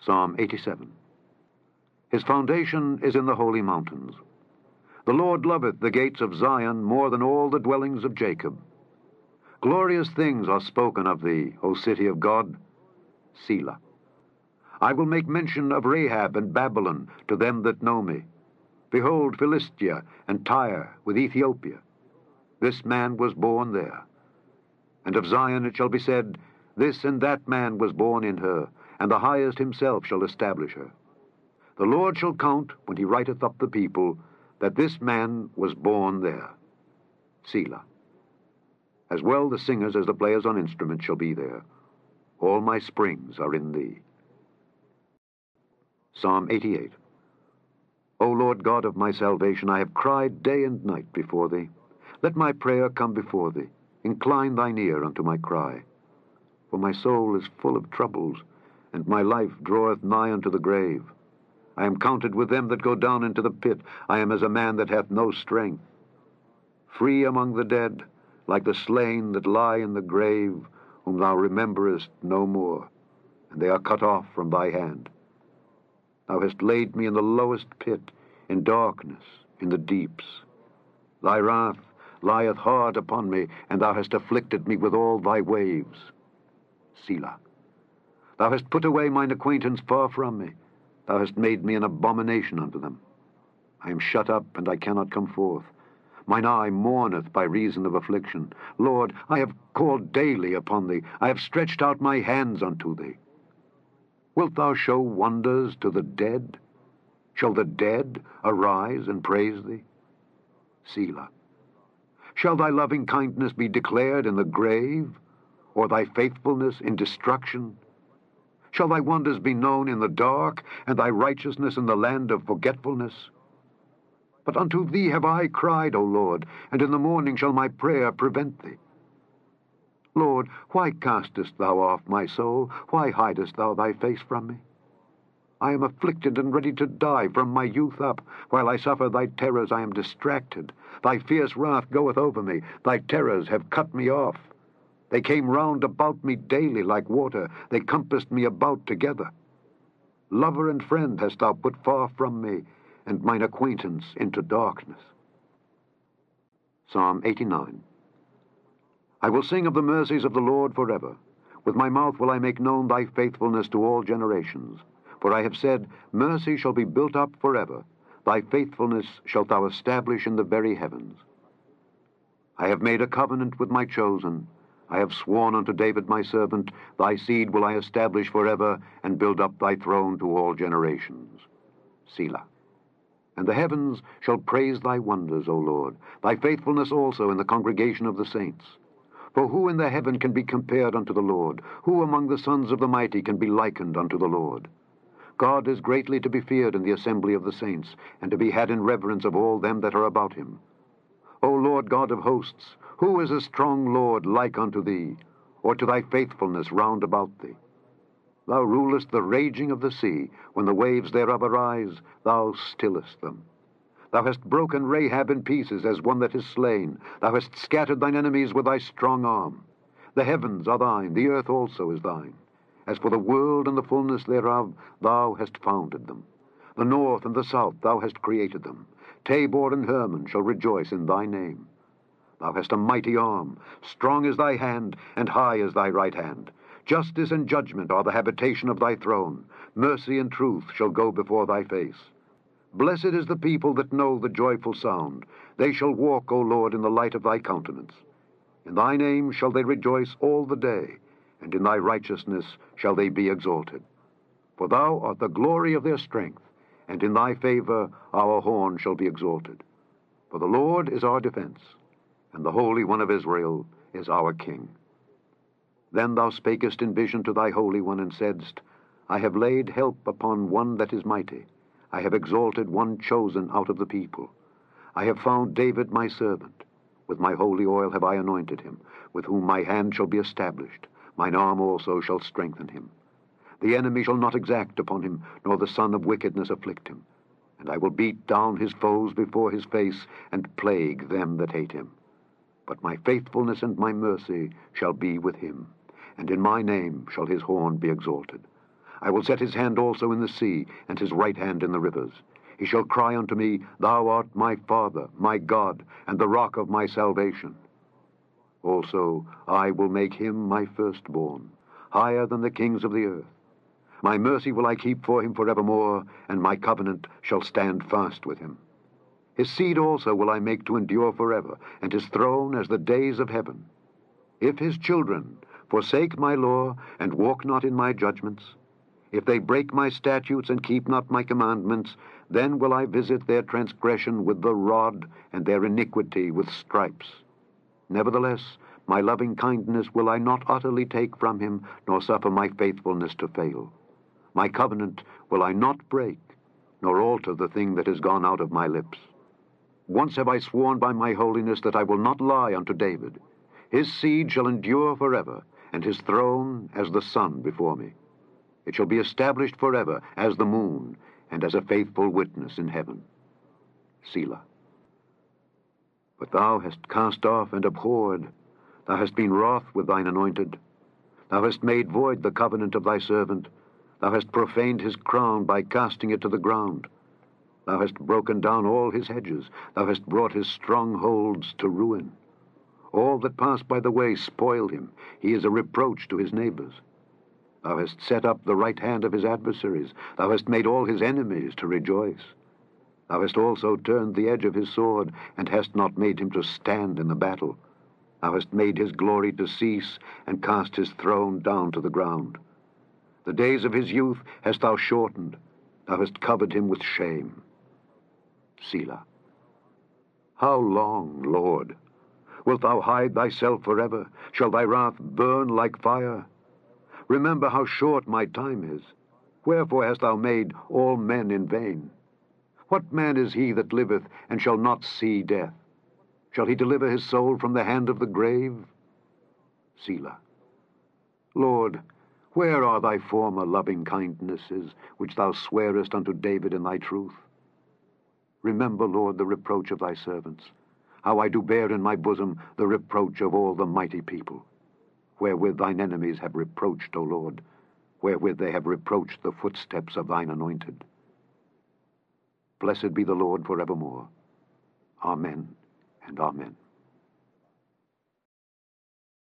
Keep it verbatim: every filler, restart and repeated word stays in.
Psalm eighty-seven. His foundation is in the holy mountains. The Lord loveth the gates of Zion more than all the dwellings of Jacob. Glorious things are spoken of thee, O city of God. Selah. I will make mention of Rahab and Babylon to them that know me. Behold, Philistia and Tyre with Ethiopia. This man was born there. And of Zion it shall be said, This and that man was born in her, and the highest himself shall establish her. The Lord shall count, when he writeth up the people, that this man was born there. Selah. As well the singers as the players on instruments shall be there. All my springs are in thee. Psalm eighty-eight. O Lord God of my salvation, I have cried day and night before thee. Let my prayer come before thee. Incline thine ear unto my cry. For my soul is full of troubles, and my life draweth nigh unto the grave. I am counted with them that go down into the pit. I am as a man that hath no strength. Free among the dead, like the slain that lie in the grave, whom thou rememberest no more, and they are cut off from thy hand. Thou hast laid me in the lowest pit, in darkness, in the deeps. Thy wrath lieth hard upon me, and thou hast afflicted me with all thy waves. Selah. Thou hast put away mine acquaintance far from me. Thou hast made me an abomination unto them. I am shut up, and I cannot come forth. Mine eye mourneth by reason of affliction. Lord, I have called daily upon thee. I have stretched out my hands unto thee. Wilt thou show wonders to the dead? Shall the dead arise and praise thee? Selah. Shall thy loving kindness be declared in the grave, or thy faithfulness in destruction? Shall thy wonders be known in the dark, and thy righteousness in the land of forgetfulness? But unto thee have I cried, O Lord, and in the morning shall my prayer prevent thee. Lord, why castest thou off my soul? Why hidest thou thy face from me? I am afflicted and ready to die from my youth up. While I suffer thy terrors, I am distracted. Thy fierce wrath goeth over me. Thy terrors have cut me off. They came round about me daily like water. They compassed me about together. Lover and friend hast thou put far from me, and mine acquaintance into darkness. Psalm eighty-nine. I will sing of the mercies of the Lord forever. With my mouth will I make known thy faithfulness to all generations. For I have said, Mercy shall be built up forever. Thy faithfulness shalt thou establish in the very heavens. I have made a covenant with my chosen. I have sworn unto David my servant, Thy seed will I establish forever, and build up thy throne to all generations. Selah. And the heavens shall praise thy wonders, O Lord, thy faithfulness also in the congregation of the saints. For who in the heaven can be compared unto the Lord? Who among the sons of the mighty can be likened unto the Lord? God is greatly to be feared in the assembly of the saints, and to be had in reverence of all them that are about him. O Lord God of hosts, who is a strong Lord like unto thee, or to thy faithfulness round about thee? Thou rulest the raging of the sea. When the waves thereof arise, thou stillest them. Thou hast broken Rahab in pieces as one that is slain. Thou hast scattered thine enemies with thy strong arm. The heavens are thine, the earth also is thine. As for the world and the fullness thereof, thou hast founded them. The north and the south, thou hast created them. Tabor and Hermon shall rejoice in thy name. Thou hast a mighty arm, strong is thy hand, and high is thy right hand. Justice and judgment are the habitation of thy throne. Mercy and truth shall go before thy face. Blessed is the people that know the joyful sound. They shall walk, O Lord, in the light of thy countenance. In thy name shall they rejoice all the day, and in thy righteousness shall they be exalted. For thou art the glory of their strength, and in thy favor our horn shall be exalted. For the Lord is our defense, and the Holy One of Israel is our King. Then thou spakest in vision to thy Holy One, and saidst, I have laid help upon one that is mighty. I have exalted one chosen out of the people. I have found David my servant. With my holy oil have I anointed him, with whom my hand shall be established. Mine arm also shall strengthen him. The enemy shall not exact upon him, nor the son of wickedness afflict him. And I will beat down his foes before his face, and plague them that hate him. But my faithfulness and my mercy shall be with him, and in my name shall his horn be exalted. I will set his hand also in the sea, and his right hand in the rivers. He shall cry unto me, Thou art my Father, my God, and the rock of my salvation. Also I will make him my firstborn, higher than the kings of the earth. My mercy will I keep for him forevermore, and my covenant shall stand fast with him. His seed also will I make to endure forever, and his throne as the days of heaven. If his children forsake my law, and walk not in my judgments, if they break my statutes and keep not my commandments, then will I visit their transgression with the rod, and their iniquity with stripes. Nevertheless, my loving kindness will I not utterly take from him, nor suffer my faithfulness to fail. My covenant will I not break, nor alter the thing that has gone out of my lips. Once have I sworn by my holiness that I will not lie unto David. His seed shall endure forever, and his throne as the sun before me. It shall be established forever as the moon, and as a faithful witness in heaven. Selah. But thou hast cast off and abhorred, thou hast been wroth with thine anointed. Thou hast made void the covenant of thy servant. Thou hast profaned his crown by casting it to the ground. Thou hast broken down all his hedges. Thou hast brought his strongholds to ruin. All that pass by the way spoil him. He is a reproach to his neighbors. Thou hast set up the right hand of his adversaries. Thou hast made all his enemies to rejoice. Thou hast also turned the edge of his sword, and hast not made him to stand in the battle. Thou hast made his glory to cease, and cast his throne down to the ground. The days of his youth hast thou shortened. Thou hast covered him with shame. Selah. How long, Lord? Wilt thou hide thyself forever? Shall thy wrath burn like fire? Remember how short my time is. Wherefore hast thou made all men in vain? What man is he that liveth, and shall not see death? Shall he deliver his soul from the hand of the grave? Selah. Lord, where are thy former loving kindnesses, which thou swearest unto David in thy truth? Remember, Lord, the reproach of thy servants, how I do bear in my bosom the reproach of all the mighty people, wherewith thine enemies have reproached, O Lord, wherewith they have reproached the footsteps of thine anointed. Blessed be the Lord forevermore. Amen and amen.